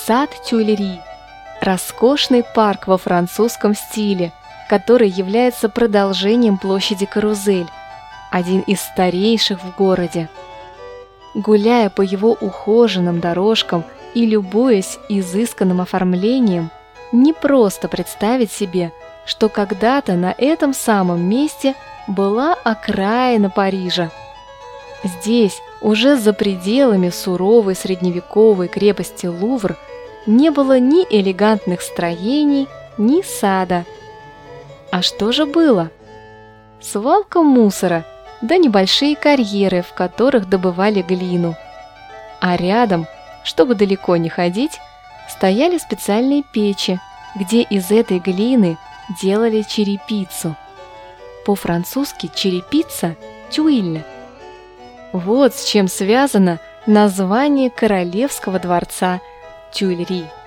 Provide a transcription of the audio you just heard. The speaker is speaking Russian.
Сад Тюильри – роскошный парк во французском стиле, который является продолжением площади Карузель, один из старейших в городе. Гуляя по его ухоженным дорожкам и любуясь изысканным оформлением, не просто представить себе, что когда-то на этом самом месте была окраина Парижа. Здесь, уже за пределами суровой средневековой крепости Лувр, не было ни элегантных строений, ни сада. А что же было? Свалка мусора, да небольшие карьеры, в которых добывали глину. А рядом, чтобы далеко не ходить, стояли специальные печи, где из этой глины делали черепицу. По-французски черепица – тюиль. Вот с чем связано название королевского дворца Тюильри.